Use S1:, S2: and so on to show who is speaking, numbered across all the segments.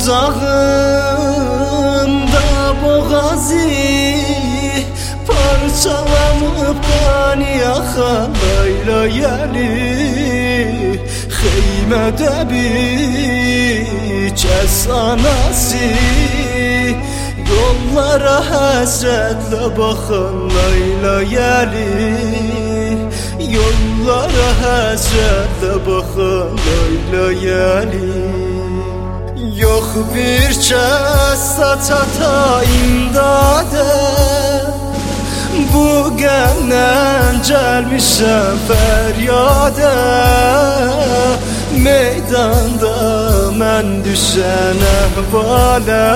S1: qucağımda boğazi, parçalanıp qani axan Layla yəli. Xeymədə bir kəs anası, yollara həsrətlə baxan Layla yəli. Yollara həsrətlə baxan Layla yəli. Yox bir kəs çata imdadə, bu qəmdən gəlmişəm fəryada. Meydanda mən düşən əhvalə,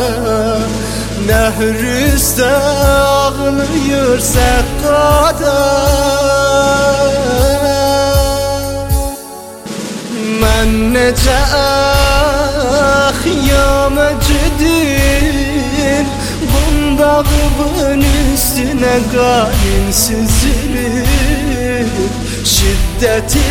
S1: nəhr üstə ağlayır səqqada. Mən necə xiyamə gedir, bundağımın üstünə qanin süzülür. Şiddəti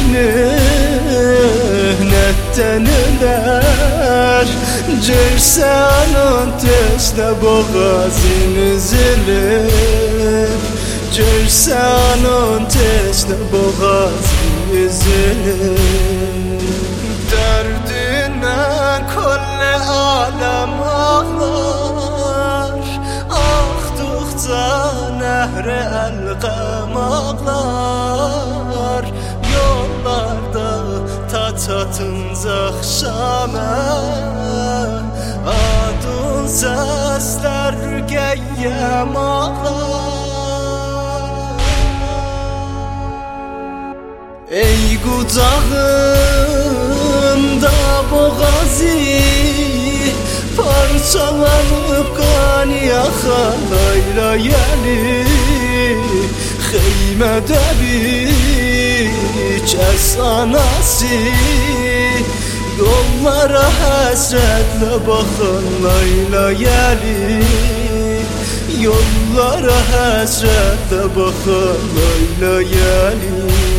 S1: möhnətdən ölər, görsən on tezlə boğazın üzülür. Görsən on tezlə boğazın üzülür. Dərdindən kollə aləm ağlar, axdıqca nəhrə əlqəm ağlar. Yollarda ta çatınca axşamə, adın səslər rüqəyyəm ağlar. Ey qucağımda boğazi, parçalanıp qani axan Layla yəli. Xeymədə bir kəs anası, yollara həsrətlə baxan Layla yəli. Yollara həsrətlə baxan Layla yəli.